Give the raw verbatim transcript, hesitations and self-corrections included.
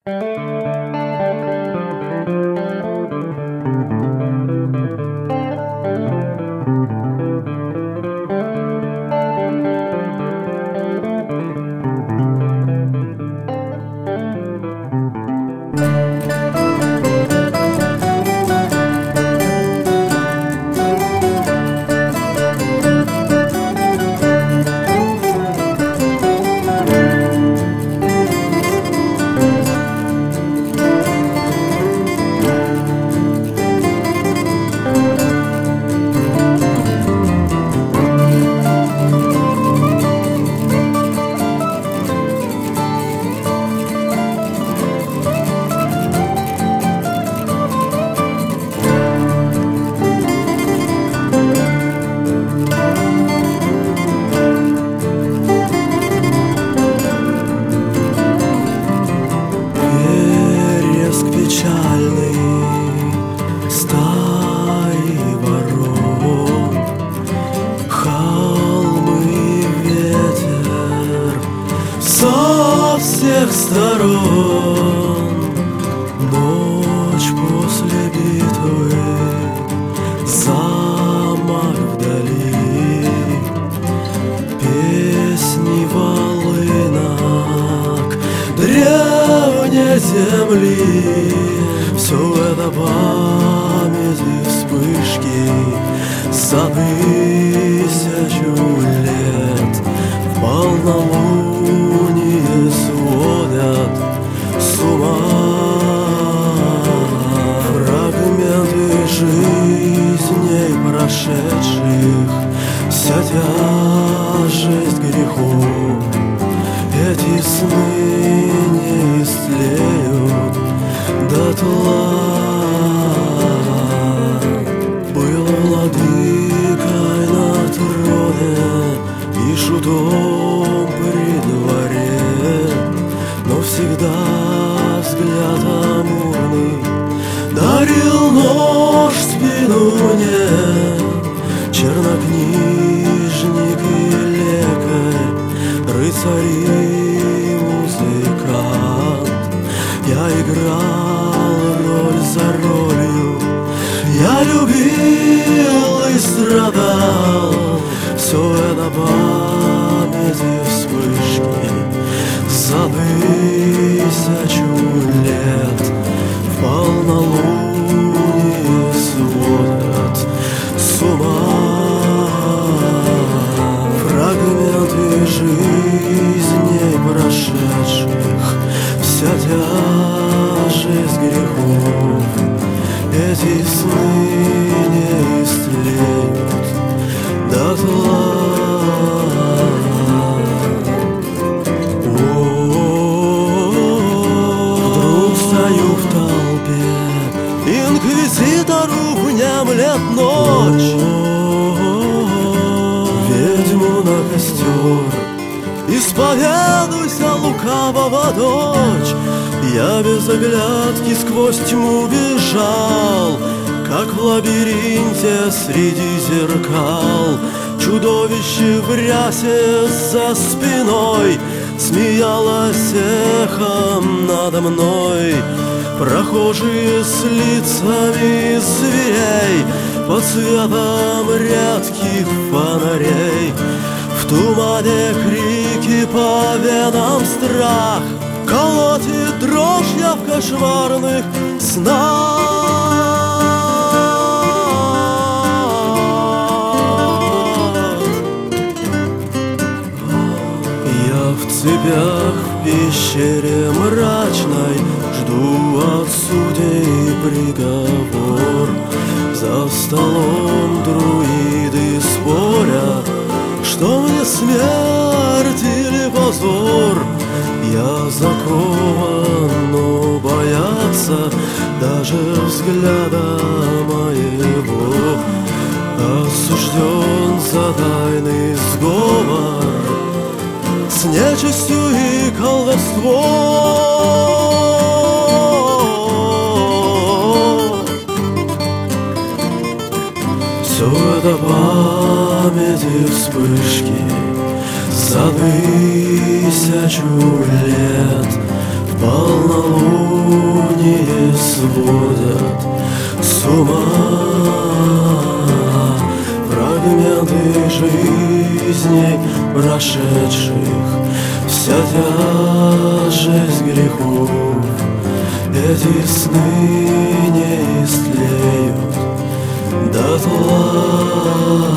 Со всех сторон ночь после битвы, замок вдали, песни волынок древней земли. Все это память и вспышки за тысячу лет в полнолуние сводят с ума. Фрагменты жизней прошедших, вся тяжесть грехов, эти сны не истлеют дотла. Был владыкой на троне и шутом при дворе, но всегда взгляд амурный дарил нож в спину мне. Чернокнижник и лекарь, рыцарь и музыкант, я играл роль за ролью, я любил и страдал. Все это память и вспышки за тысячу лет в полнолуние сводят с ума. Фрагменты жизней прошедших, вся тяжесть грехов, эти сны не истлеют дотла. Вдруг стою в толпе, инквизитору внемлет ночь. Ведьму на костер исповедуйся, лукавого дочь. Я без оглядки сквозь тьму бежал, как в лабиринте среди зеркал. Чудовище в рясе за спиной смеялось эхом надо мной. Прохожие с лицами зверей под светом редких фонарей. В тумане крики, по венам страх, колотит дрожь я в кошмарных снах. Я в цепях в пещере мрачной жду от судей приговор. За столом друиды спорят, что мне смерть или позор. Я закован, но боятся даже взгляда моего. Осужден за тайный сговор с нечистью и колдовством. Все это память и вспышки за тысячу лет в полнолуние сводят с ума. Фрагменты жизней прошедших, вся тяжесть грехов, эти сны не истлеют дотла.